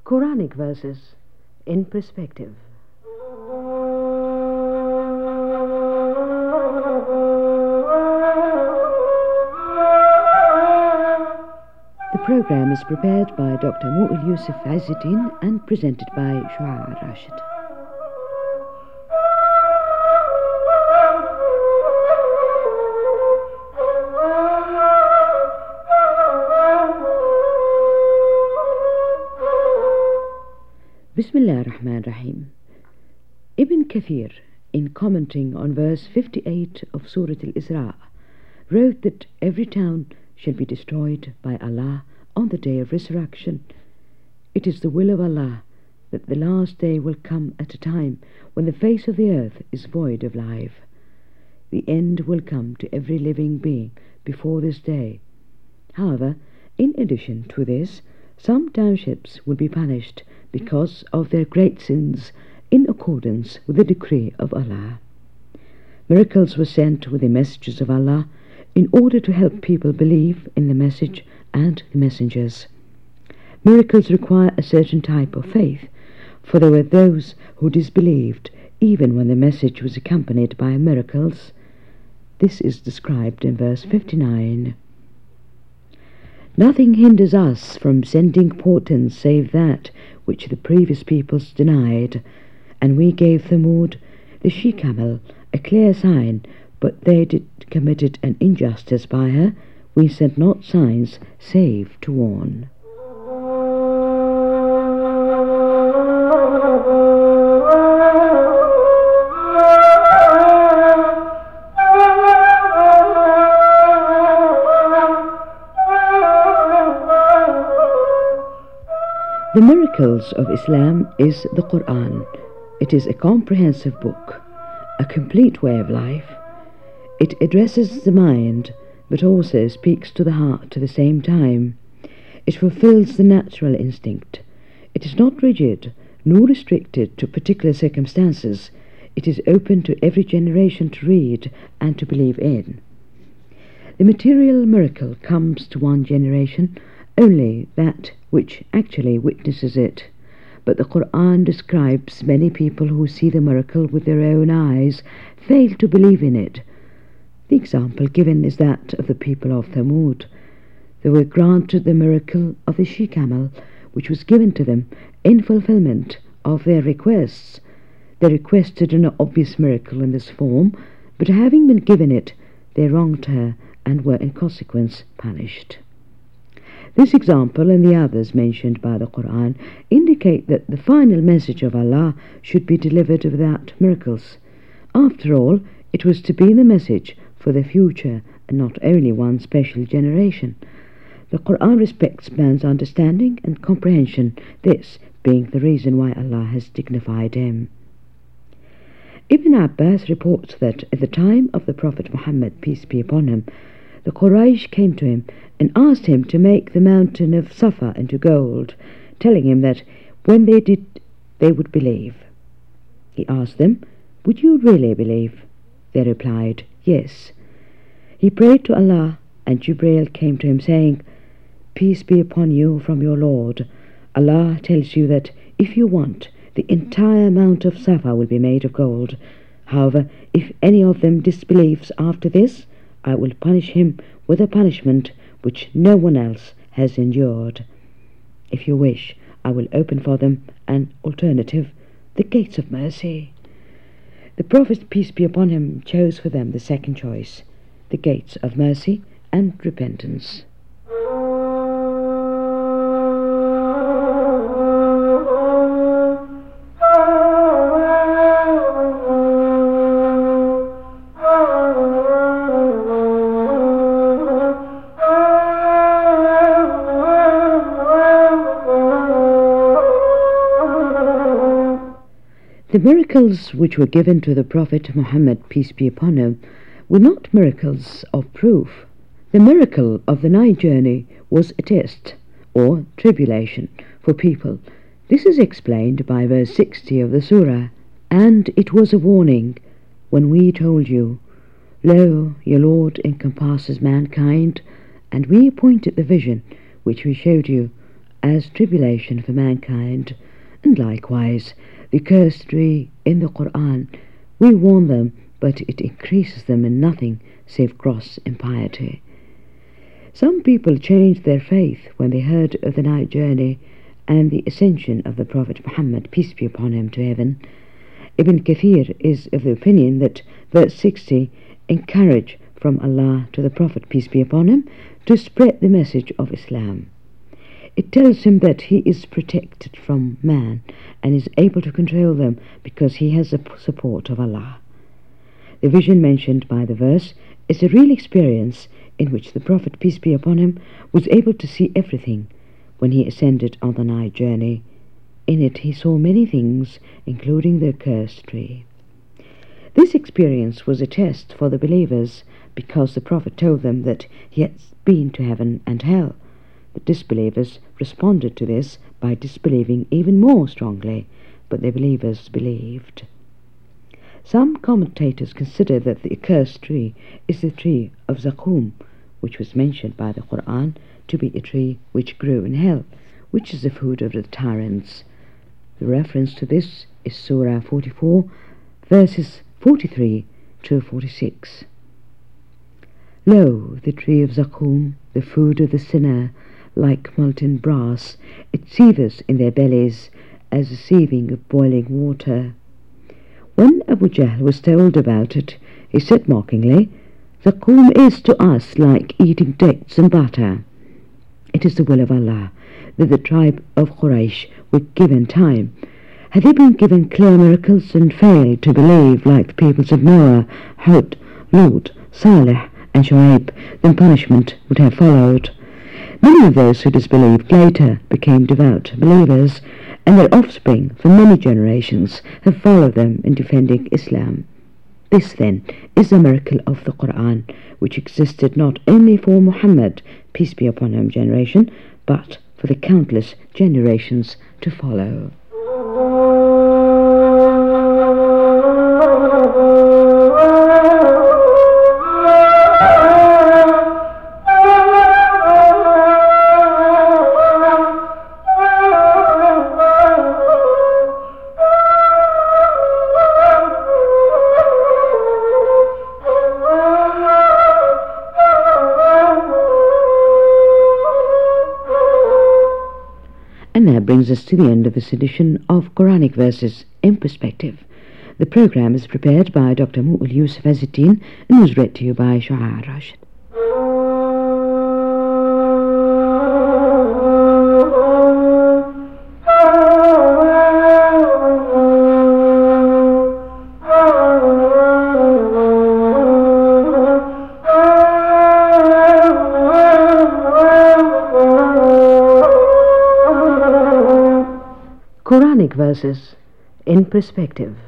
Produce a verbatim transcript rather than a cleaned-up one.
Quranic verses in perspective. The program is prepared by Doctor Mu'il Yusuf Azzuddin and presented by Shuara Rashid. Bismillah ar-Rahman ar-Rahim. Ibn Kathir, in commenting on verse fifty-eight of Surah Al-Isra, wrote that every town shall be destroyed by Allah on the day of resurrection. It is the will of Allah that the last day will come at a time when the face of the earth is void of life. The end will come to every living being before this day. However, in addition to this, some townships will be punished because of their great sins in accordance with the decree of Allah. Miracles were sent with the messages of Allah in order to help people believe in the message and the messengers. Miracles require a certain type of faith, for there were those who disbelieved even when the message was accompanied by miracles. This is described in verse fifty-nine. Nothing hinders us from sending portents save that which the previous peoples denied, and we gave Thamud, the she-camel, a clear sign, but they did committed an injustice by her. We sent not signs save to warn. The miracles of Islam is the Quran. It is a comprehensive book, a complete way of life. It addresses the mind, but also speaks to the heart at the same time. It fulfills the natural instinct. It is not rigid, nor restricted to particular circumstances. It is open to every generation to read and to believe in. The material miracle comes to one generation, only that which actually witnesses it. But the Quran describes many people who see the miracle with their own eyes, fail to believe in it. The example given is that of the people of Thamud. They were granted the miracle of the she-camel, which was given to them in fulfillment of their requests. They requested an obvious miracle in this form, but having been given it, they wronged her and were in consequence punished. This example and the others mentioned by the Quran indicate that the final message of Allah should be delivered without miracles. After all, it was to be the message for the future and not only one special generation. The Quran respects man's understanding and comprehension, this being the reason why Allah has dignified him. Ibn Abbas reports that at the time of the Prophet Muhammad, peace be upon him, the Quraysh came to him and asked him to make the mountain of Safa into gold, telling him that when they did, they would believe. He asked them, "Would you really believe?" They replied, "Yes." He prayed to Allah, and Jibreel came to him saying, "Peace be upon you from your Lord. Allah tells you that if you want, the entire Mount of Safa will be made of gold. However, if any of them disbelieves after this, I will punish him with a punishment which no one else has endured. If you wish, I will open for them an alternative, the gates of mercy." The Prophet, peace be upon him, chose for them the second choice, the gates of mercy and repentance. The miracles which were given to the Prophet Muhammad, peace be upon him, were not miracles of proof. The miracle of the night journey was a test, or tribulation, for people. This is explained by verse sixty of the surah. "And it was a warning when we told you, Lo, your Lord encompasses mankind, and we appointed the vision which we showed you, as tribulation for mankind, and likewise the cursed tree in the Qur'an. We warn them, but it increases them in nothing save gross impiety. Some people changed their faith when they heard of the night journey and the ascension of the Prophet Muhammad, peace be upon him, to heaven. Ibn Kathir is of the opinion that verse sixty encourage from Allah to the Prophet, peace be upon him, to spread the message of Islam. It tells him that he is protected from man and is able to control them because he has the support of Allah. The vision mentioned by the verse is a real experience in which the Prophet, peace be upon him, was able to see everything when he ascended on the night journey. In it he saw many things, including the accursed tree. This experience was a test for the believers because the Prophet told them that he had been to heaven and hell. The disbelievers responded to this by disbelieving even more strongly, but the believers believed. Some commentators consider that the accursed tree is the tree of Zaqqum, which was mentioned by the Qur'an to be a tree which grew in hell, which is the food of the tyrants. The reference to this is Surah forty-four, verses forty-three to forty-six. Lo, the tree of Zaqqum, the food of the sinner, like molten brass, it seetheth in their bellies as the seething of boiling water. When Abu Jahl was told about it, he said mockingly, Zaqqum is to us like eating dates and butter. It is the will of Allah that the tribe of Quraysh were given time. Had they been given clear miracles and failed to believe like the peoples of Noah, Hud, Lut, Salih, and Shu'aib, then punishment would have followed. Many of those who disbelieved later became devout believers, and their offspring for many generations have followed them in defending Islam. This, then, is the miracle of the Qur'an, which existed not only for Muhammad, peace be upon him, generation, but for the countless generations to follow. And that brings us to the end of this edition of Quranic Verses in Perspective. The program is prepared by Doctor Mu'ul Yusuf Azzuddin and was read to you by Shu'air Rashid. Quranic Verses in Perspective.